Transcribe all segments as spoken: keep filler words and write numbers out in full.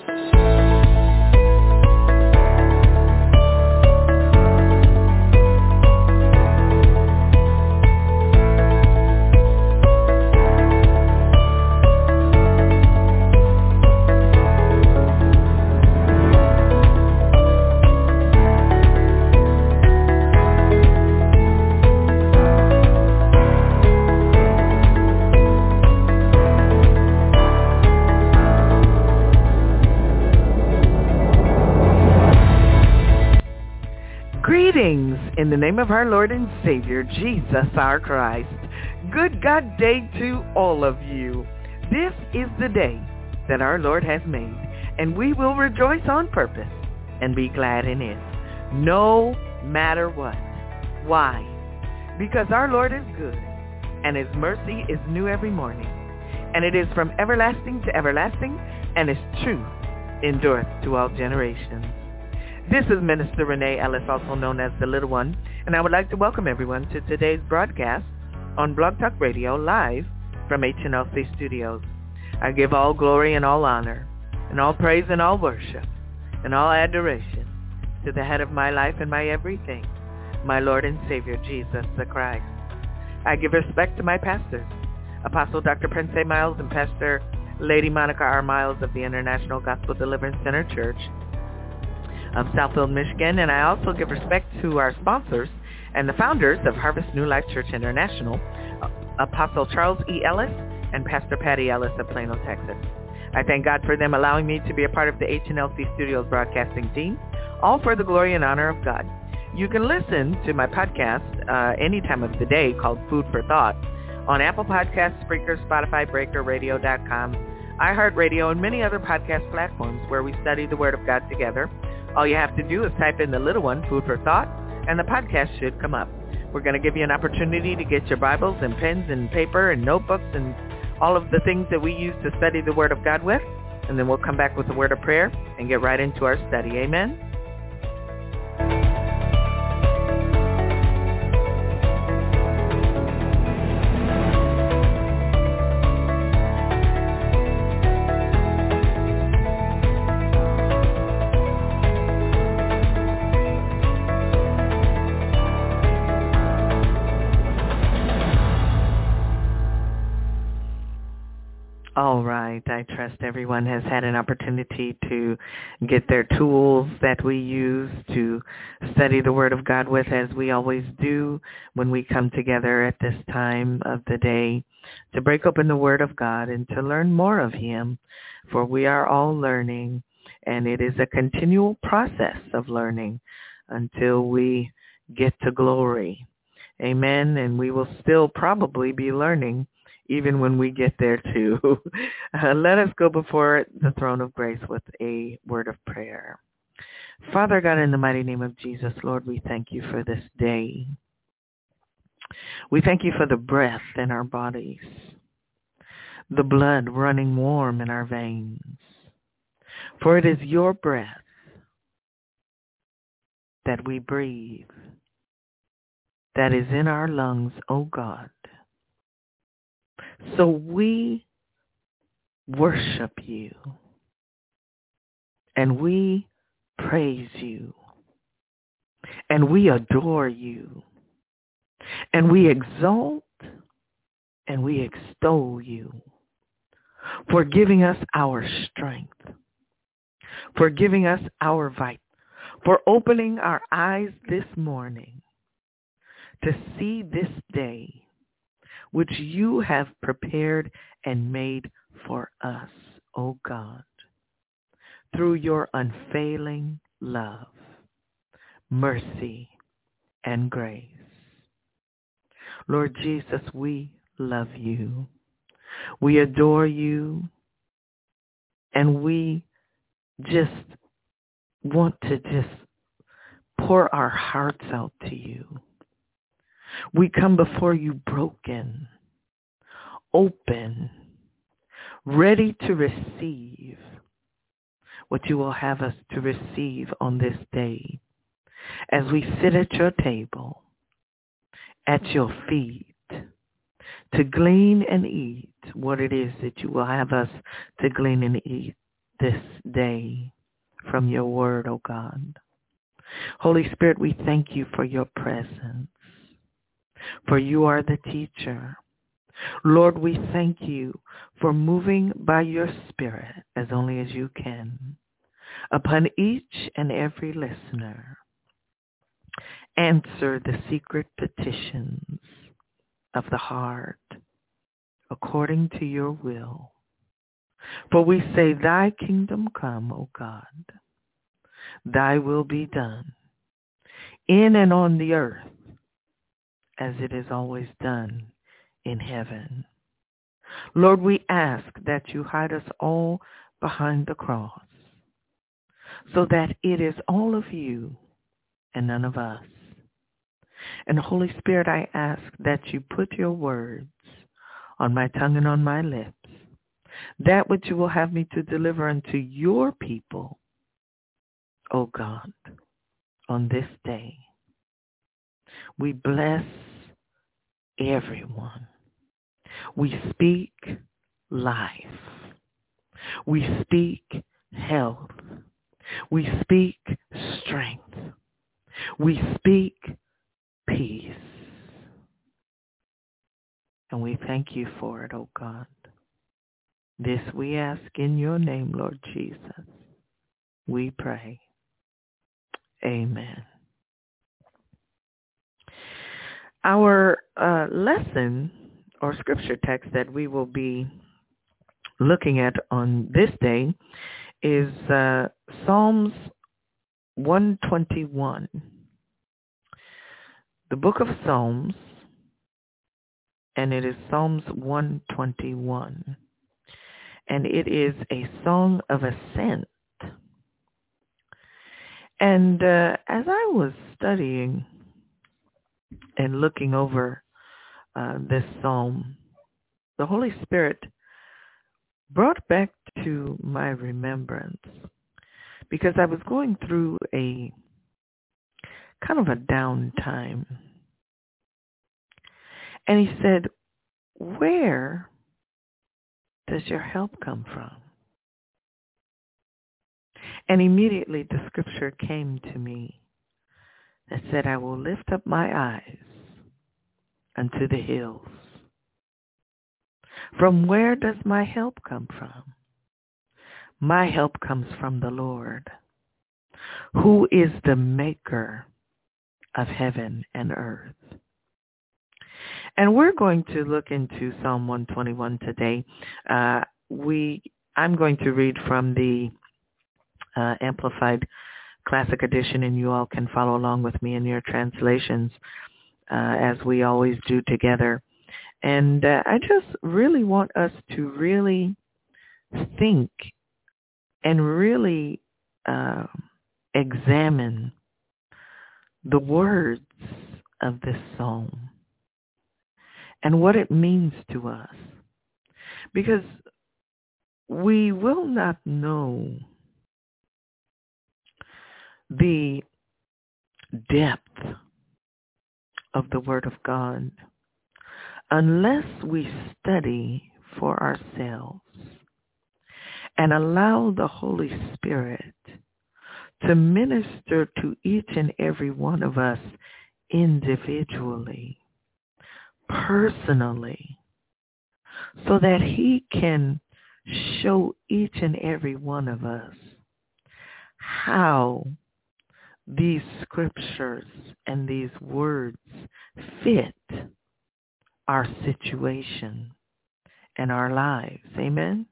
Greetings in the name of our Lord and Savior, Jesus our Christ. Good God day to all of you. This is the day that our Lord has made, and we will rejoice on purpose and be glad in it, no matter what. Why? Because our Lord is good, and his mercy is new every morning, and it is from everlasting to everlasting, and his truth endureth to all generations. This is Minister Renee Ellis, also known as the Little One, and I would like to welcome everyone to today's broadcast on Blog Talk Radio live from H N L C Studios. I give all glory and all honor and all praise and all worship and all adoration to the head of my life and my everything, my Lord and Savior, Jesus the Christ. I give respect to my pastors, Apostle Doctor Prince A. Miles and Pastor Lady Monica R. Miles of the International Gospel Deliverance Center Church of Southfield, Michigan, and I also give respect to our sponsors and the founders of Harvest New Life Church International, Apostle Charles E. Ellis and Pastor Patty Ellis of Plano, Texas. I thank God for them allowing me to be a part of the H N L C Studios broadcasting team, all for the glory and honor of God. You can listen to my podcast uh, any time of the day called Food for Thought on Apple Podcasts, Spreaker, Spotify, Breaker, Radio dot com, iHeartRadio, and many other podcast platforms where we study the Word of God together. All you have to do is type in the Little One, Food for Thought, and the podcast should come up. We're going to give you an opportunity to get your Bibles and pens and paper and notebooks and all of the things that we use to study the Word of God with, and then we'll come back with a word of prayer and get right into our study. Amen? All right. I trust everyone has had an opportunity to get their tools that we use to study the Word of God with, as we always do when we come together at this time of the day to break open the Word of God and to learn more of Him, for we are all learning, and it is a continual process of learning until we get to glory. Amen. And we will still probably be learning even when we get there too. Uh, let us go before the throne of grace with a word of prayer. Father God, in the mighty name of Jesus, Lord, we thank you for this day. We thank you for the breath in our bodies, the blood running warm in our veins. For it is your breath that we breathe, that is in our lungs, O God. So we worship you, and we praise you, and we adore you, and we exalt and we extol you for giving us our strength, for giving us our vitality, for opening our eyes this morning to see this day which you have prepared and made for us, O God, through your unfailing love, mercy, and grace. Lord Jesus, we love you. We adore you, and we just want to just pour our hearts out to you. We come before you broken, open, ready to receive what you will have us to receive on this day as we sit at your table, at your feet, to glean and eat what it is that you will have us to glean and eat this day from your word, O God. Holy Spirit, we thank you for your presence, for you are the teacher. Lord, we thank you for moving by your Spirit, as only as you can, upon each and every listener. Answer the secret petitions of the heart according to your will. For we say, thy kingdom come, O God. Thy will be done in and on the earth as it is always done in heaven. Lord, we ask that you hide us all behind the cross so that it is all of you and none of us. And Holy Spirit, I ask that you put your words on my tongue and on my lips, that which you will have me to deliver unto your people, O God, on this day. We bless everyone. We speak life. We speak health. We speak strength. We speak peace. And we thank you for it, O God. This we ask in your name, Lord Jesus. We pray. Amen. Our uh, lesson or scripture text that we will be looking at on this day is uh, Psalms one twenty-one. The book of Psalms, and it is Psalms one twenty-one. And it is a song of ascent. And uh, as I was studying and looking over uh, this psalm, the Holy Spirit brought back to my remembrance, because I was going through a kind of a down time. And he said, where does your help come from? And immediately the scripture came to me that said, I will lift up my eyes unto the hills. From where does my help come from? My help comes from the Lord, who is the maker of heaven and earth. And we're going to look into Psalm one twenty-one today. Uh, we, I'm going to read from the uh, Amplified Classic Edition, and you all can follow along with me in your translations, uh, as we always do together. And uh, I just really want us to really think and really uh, examine the words of this psalm and what it means to us. Because we will not know the depth of the Word of God unless we study for ourselves and allow the Holy Spirit to minister to each and every one of us individually, personally, so that he can show each and every one of us how these scriptures and these words fit our situation and our lives. Amen?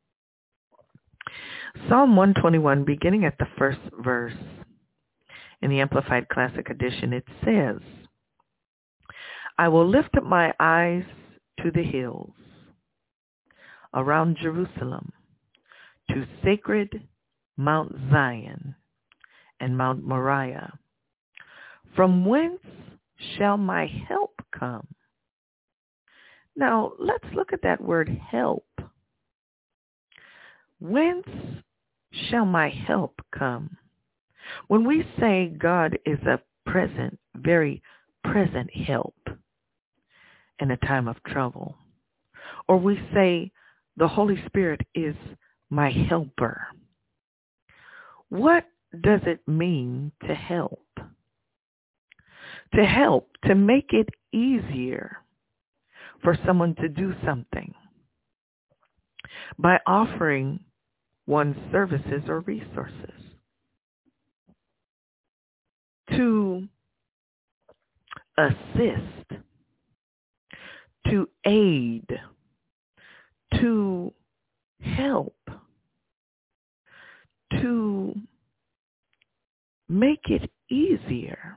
Psalm one twenty-one, beginning at the first verse, in the Amplified Classic Edition, it says, I will lift up my eyes to the hills around Jerusalem, to sacred Mount Zion and Mount Moriah. From whence shall my help come? Now, let's look at that word help. Whence shall my help come? When we say God is a present, very present help in a time of trouble, or we say the Holy Spirit is my helper, What does it mean to help? To help, to make it easier for someone to do something by offering one's services or resources. To assist, to aid, to help, to make it easier.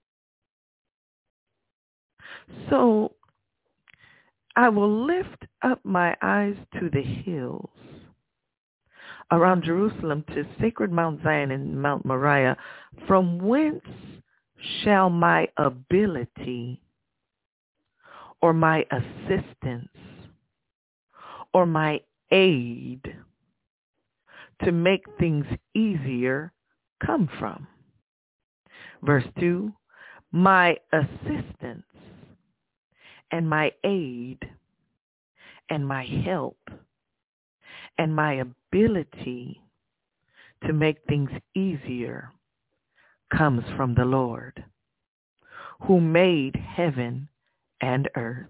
So I will lift up my eyes to the hills around Jerusalem, to sacred Mount Zion and Mount Moriah, from whence shall my ability or my assistance or my aid to make things easier come from? Verse two, my assistance and my aid and my help and my ability to make things easier comes from the Lord, who made heaven and earth.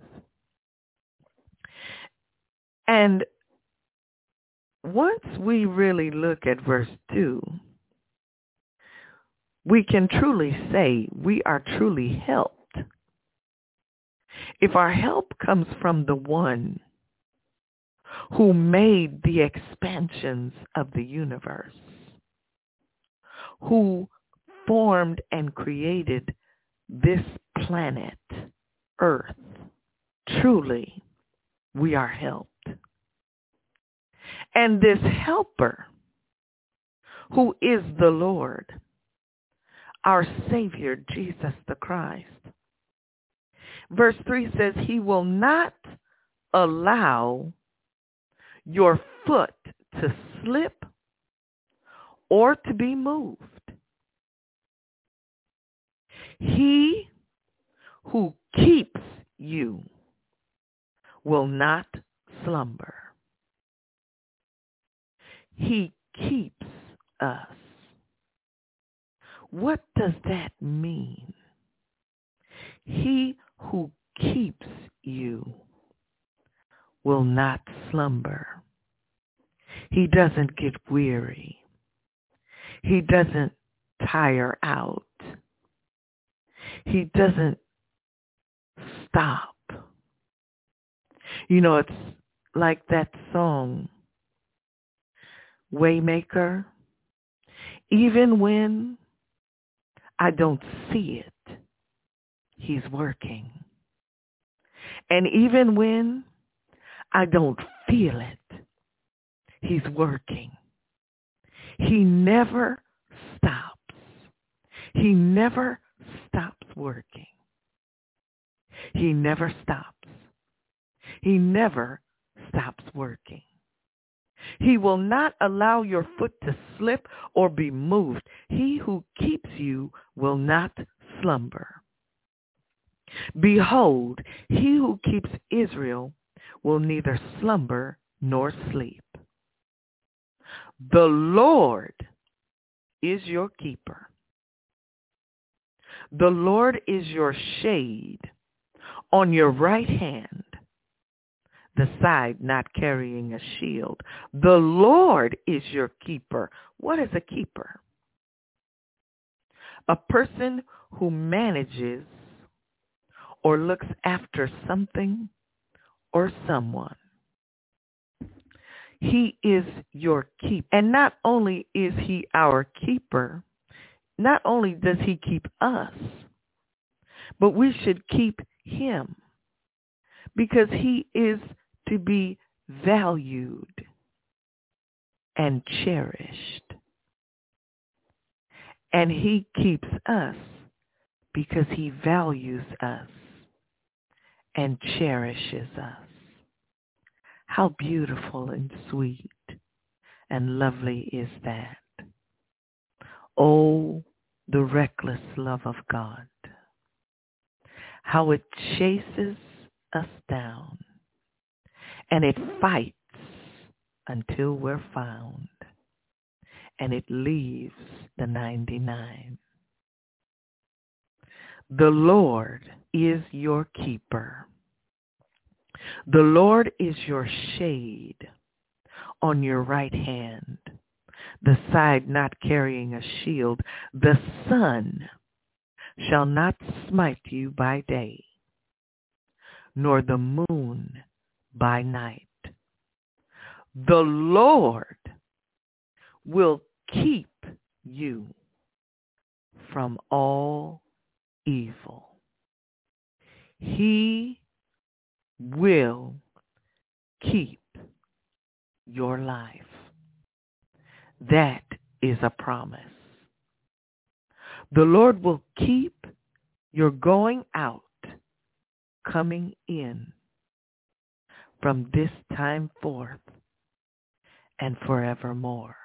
And once we really look at verse two, we can truly say we are truly helped. If our help comes from the one who made the expansions of the universe, who formed and created this planet, Earth, truly we are helped. And this helper, who is the Lord, our Savior, Jesus the Christ. Verse three says, he will not allow your foot to slip or to be moved. He who keeps you will not slumber. He keeps us. What does that mean? He who keeps you will not slumber. He doesn't get weary. He doesn't tire out. He doesn't stop. You know, it's like that song, Waymaker. Even when I don't see it, he's working. And even when I don't feel it, he's working. He never stops. He never stops working. He never stops. He never stops working. He will not allow your foot to slip or be moved. He who keeps you will not slumber. Behold, he who keeps Israel will neither slumber nor sleep. The Lord is your keeper. The Lord is your shade on your right hand, the side not carrying a shield. The Lord is your keeper. What is a keeper? A person who manages or looks after something or someone. He is your keeper. And not only is he our keeper, not only does he keep us, but we should keep him, because he is to be valued and cherished. And he keeps us because he values us and cherishes us. How beautiful and sweet and lovely is that. Oh, the reckless love of God. How it chases us down and it fights until we're found. and it leaves the ninety-nine. The Lord is your keeper. The Lord is your shade on your right hand, the side not carrying a shield. The sun shall not smite you by day, nor the moon by night. The Lord will keep you from all evil. He will keep your life. That is a promise. The Lord will keep your going out, coming in from this time forth and forevermore.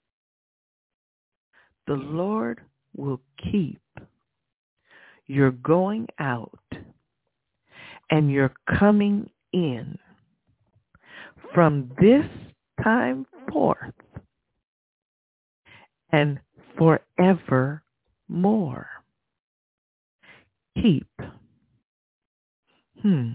The Lord will keep your going out and your coming in from this time forth and forevermore. Keep. Hmm.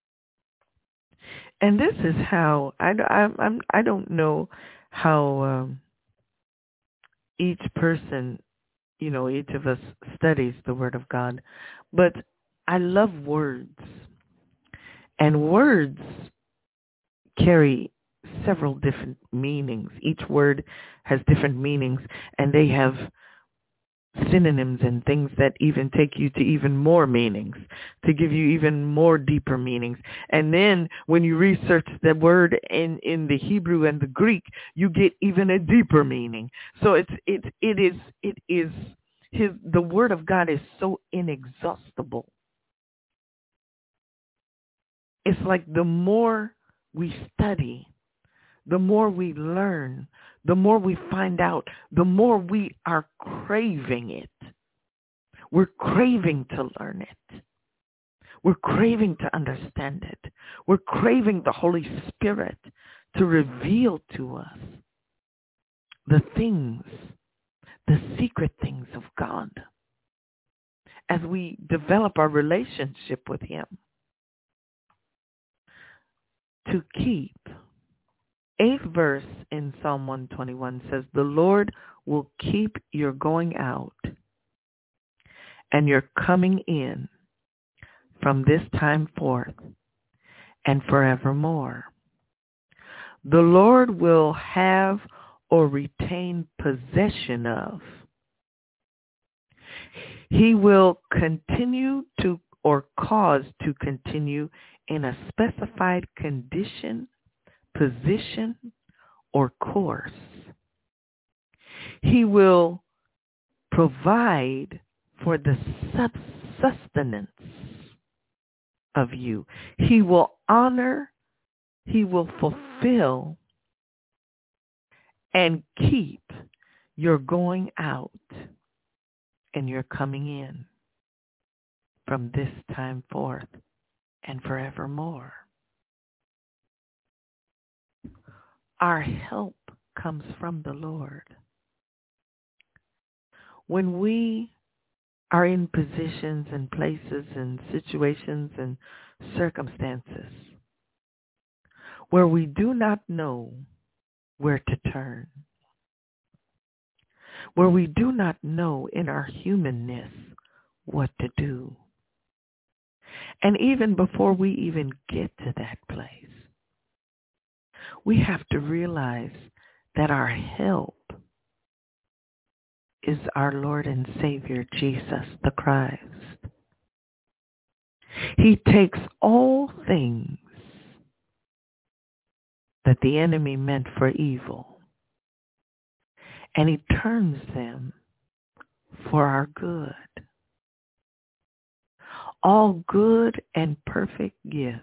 And this is how, I, I, I'm, I don't know how um, each person, you know, each of us studies the Word of God, but I love words. And words carry several different meanings. Each word has different meanings, and they have synonyms and things that even take you to even more meanings, to give you even more deeper meanings. And then when you research the word in, in the Hebrew and the Greek, you get even a deeper meaning. So it's it it is it is his the Word of God is so inexhaustible. It's like the more we study, the more we learn, the more we find out, the more we are craving it. We're craving to learn it. We're craving to understand it. We're craving the Holy Spirit to reveal to us the things, the secret things of God as we develop our relationship with Him. To keep. Eighth verse in Psalm one twenty-one says, the Lord will keep your going out and your coming in from this time forth and forevermore. The Lord will have or retain possession of. He will continue to or cause to continue in a specified condition, position, or course. He will provide for the sustenance of you. He will honor, He will fulfill, and keep your going out and your coming in from this time forth and forevermore. Our help comes from the Lord. When we are in positions and places and situations and circumstances where we do not know where to turn, where we do not know in our humanness what to do, and even before we even get to that place, we have to realize that our help is our Lord and Savior, Jesus the Christ. He takes all things that the enemy meant for evil, and He turns them for our good. All good and perfect gifts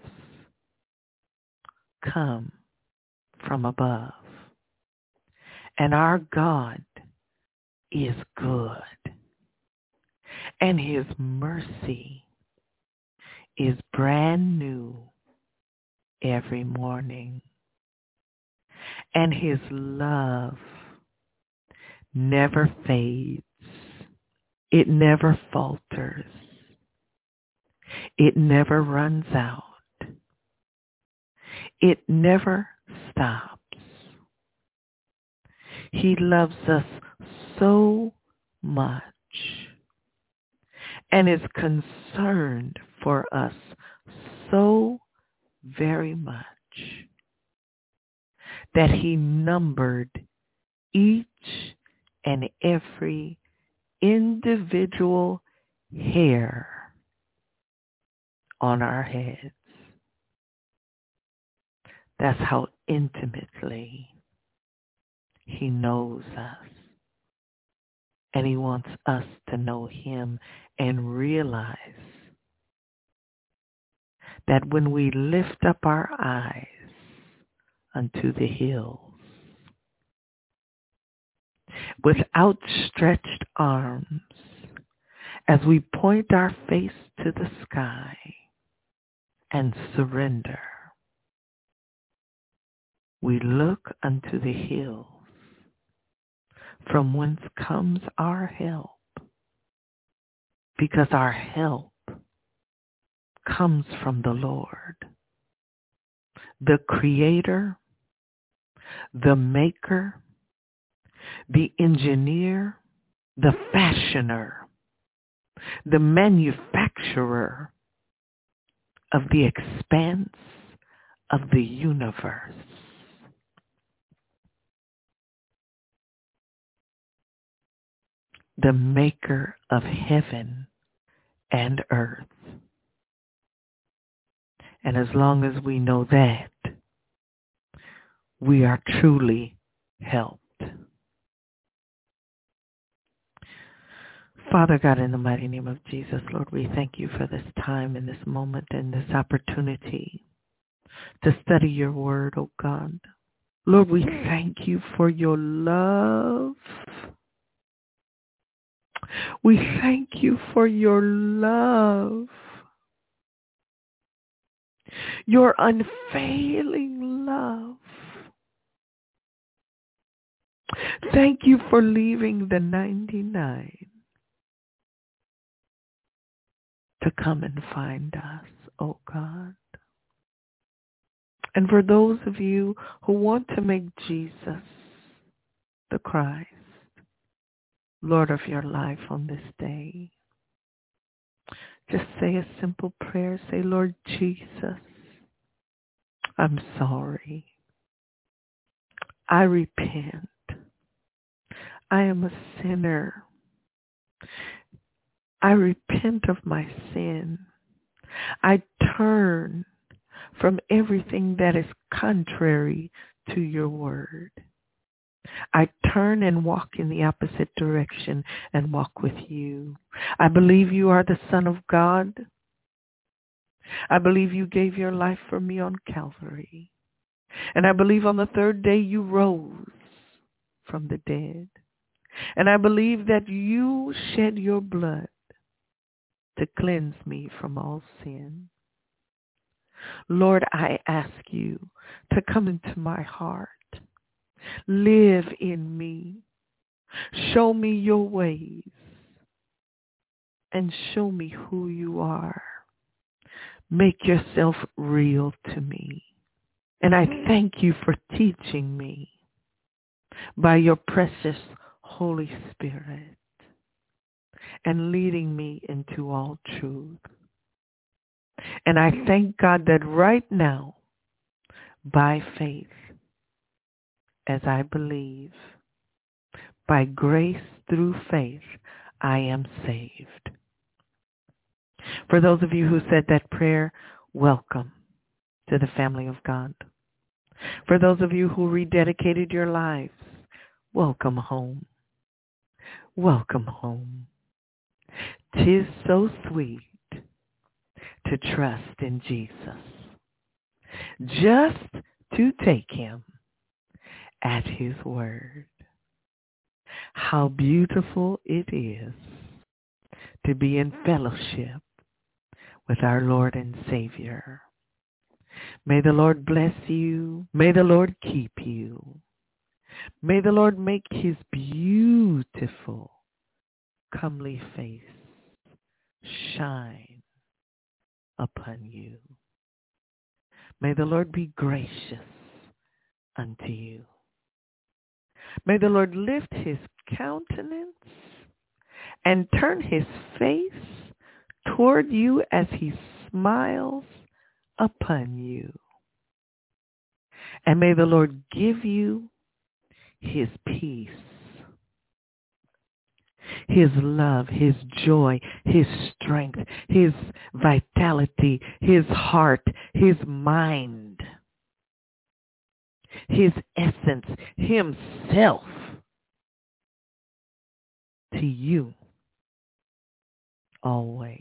come from above. And our God is good. And His mercy is brand new every morning. And His love never fades. It never falters. It never runs out. It never stops. He loves us so much and is concerned for us so very much that he numbered each and every individual hair on our heads. That's how intimately he knows us. And he wants us to know him and realize that when we lift up our eyes unto the hills with outstretched arms, as we point our face to the sky and surrender, we look unto the hills from whence comes our help, because our help comes from the Lord, the Creator, the Maker, the Engineer, the Fashioner, the Manufacturer of the expanse of the universe. The Maker of heaven and earth. And as long as we know that, we are truly helped. Father God, in the mighty name of Jesus, Lord, we thank you for this time and this moment and this opportunity to study your word, oh God. Lord, we thank you for your love. We thank you for your love, your unfailing love. Thank you for leaving the ninety-nine to come and find us, oh God. And for those of you who want to make Jesus the Christ, Lord of your life on this day, just say a simple prayer. Say, Lord Jesus, I'm sorry. I repent. I am a sinner. I repent of my sin. I turn from everything that is contrary to your word. I turn and walk in the opposite direction and walk with you. I believe you are the Son of God. I believe you gave your life for me on Calvary. And I believe on the third day you rose from the dead. And I believe that you shed your blood to cleanse me from all sin. Lord, I ask you to come into my heart. Live in me. Show me your ways. And show me who you are. Make yourself real to me. And I thank you for teaching me by your precious Holy Spirit and leading me into all truth. And I thank God that right now, by faith, as I believe, by grace through faith, I am saved. For those of you who said that prayer, welcome to the family of God. For those of you who rededicated your lives, welcome home. Welcome home. 'Tis so sweet to trust in Jesus, just to take him at his word. How beautiful it is to be in fellowship with our Lord and Savior. May the Lord bless you. May the Lord keep you. May the Lord make his beautiful, comely face shine upon you. May the Lord be gracious unto you. May the Lord lift his countenance and turn his face toward you as he smiles upon you. And may the Lord give you his peace, his love, his joy, his strength, his vitality, his heart, his mind, his essence, himself to you always.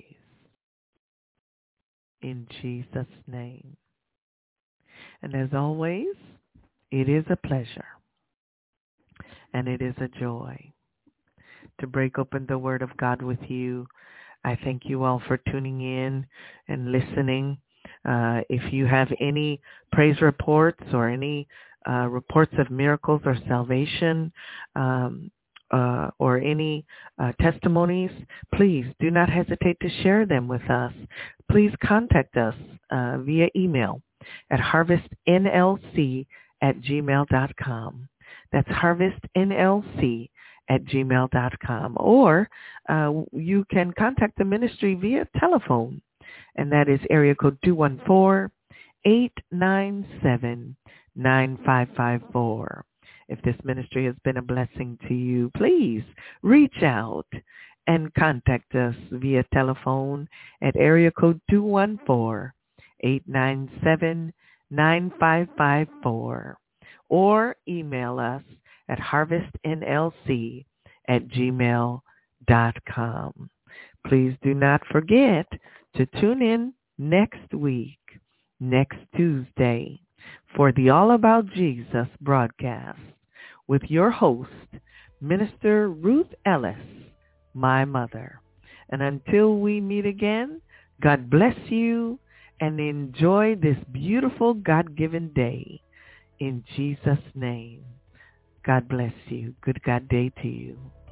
In Jesus' name. And as always, it is a pleasure and it is a joy to break open the Word of God with you. I thank you all for tuning in and listening. Uh, if you have any praise reports or any uh, reports of miracles or salvation, um, uh, or any uh, testimonies, please do not hesitate to share them with us. Please contact us uh, via email at harvestnlc at gmail dot com. That's harvestnlc at gmail dot com. Or uh, you can contact the ministry via telephone, and that is area code two one four, eight nine seven, nine five five four. If this ministry has been a blessing to you, please reach out and contact us via telephone at area code two one four, eight nine seven, nine five five four, or email us at harvestnlc at gmail dot com. Please do not forget to tune in next week, next Tuesday, for the All About Jesus broadcast with your host, Minister Ruth Ellis, my mother. And until we meet again, God bless you and enjoy this beautiful God-given day. In Jesus' name, God bless you. Good God day to you.